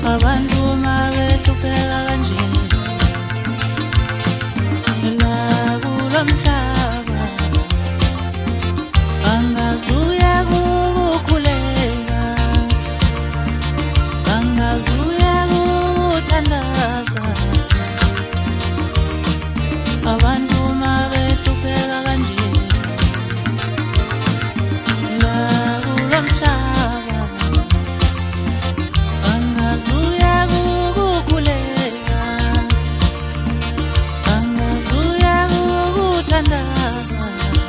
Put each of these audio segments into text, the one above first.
abantu mabehlupheka kanje la kulomhlaba angazuya kukhuleka angazuya kuthandaza abantu mabehlupheka kanje la kulomhlaba angazuya kukhuleka angazuya kuthandaza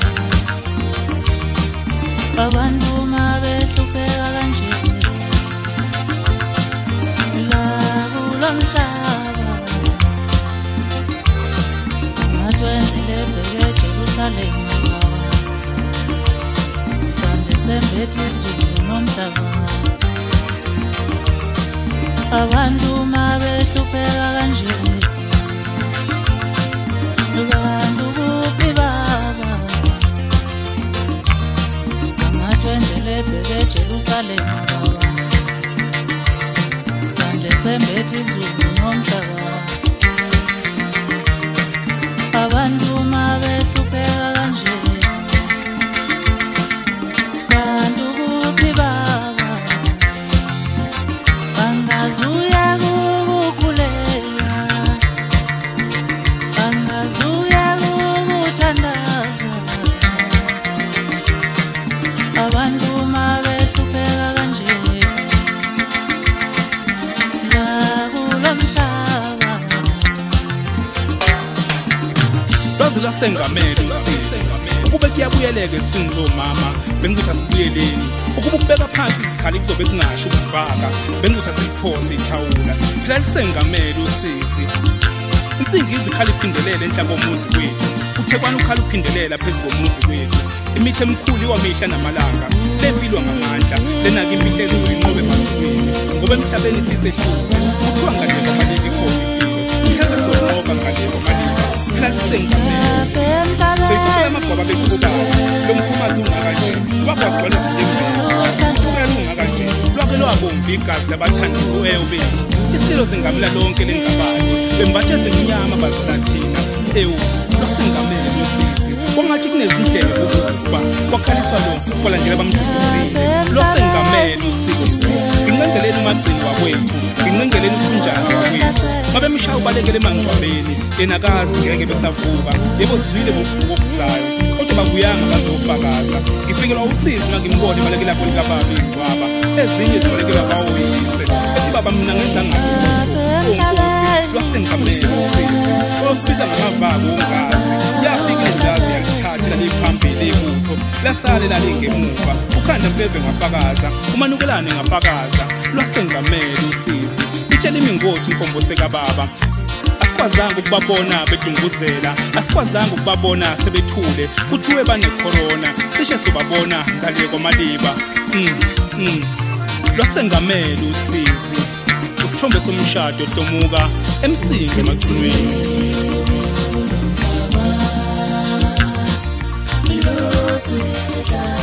abantu mabehlupheka kanje la kulomhlaba angatwenzile bheke eJerusalem sande sembethe izulu nomhlaba abantu mabehlupheka kanje abantu kuphi baba angatwenzile bheke eJerusalem sande sembethe izulu nomhlaba abantu mabehlupheka kanje bantu kuphi baba angazuya kukhuleka angazuya kuthandaza abantu mabehlupheka kanje la kulomhlaba lwazi lwasengamele usisi ukube kuyabuyeleka esini lomama bengizothi asibuyeleni ukuba ukubeka phansi isikhali kuzobe kungasho ukuvaka bengizothi asiphose ithawula phela lisengamele usisi insingi izikhala iphindelela enhla komuzi wethu uthekwana ukhala uphindelela phezu komuzi wethu imithi emikhulu iwamihla namalanga lempilwa ngamandla lenake imihle ezuyinqobe emazulwini ngoba emhlabeni sisehlule kuthiwa ngaleko malika ikhona impilo mhlawumbe sonqoba ngaleko malika phela lisengamele seyikubeka amagoba beqhubayo lo mkhumazi ungakanje wakwagcwala izinto kanje lwake lwabomva igazi labathandiwe bethu isilo singamela lonke lengabantu bembathe zemnyama bazalathina lwasengamele usisi kwangathi kunezindlela ukuba kwakhaliswa lo kwalandela bamduduzile lwasengamele usisi ngincengeleni umagcini wakwethu ngincengeleni ukunjani wakwethu babemshaya ubalekele emangcwabeni yenakazi ngeke besavuka yebo sizile bovuka okuzayo kodwa bakuyanga bazofakaza ngifikelwa usizi ngakimbone balekela lapho likababa ingcwaba ezinye zibalekela bawoyise ethi baba mina ngenza ngalo onkosi lwasengamele usisi osiza ngamavako ungazi yafika injazi yalithatha laliphambili ibutho lasale lalingemuva ukhanda mbeve ngafakaza umanukelane ngafakaza lwasengamele usisi litshela imingothi inkombo sekababa asikwazanga ukubabona bedunguzela asikwazanga ukubabona sebethule kuthiwe bane-corona cishe sobabona ngale komaliba lwasengamele usisi usithombe somshado hlomuka emsinga emagcinweni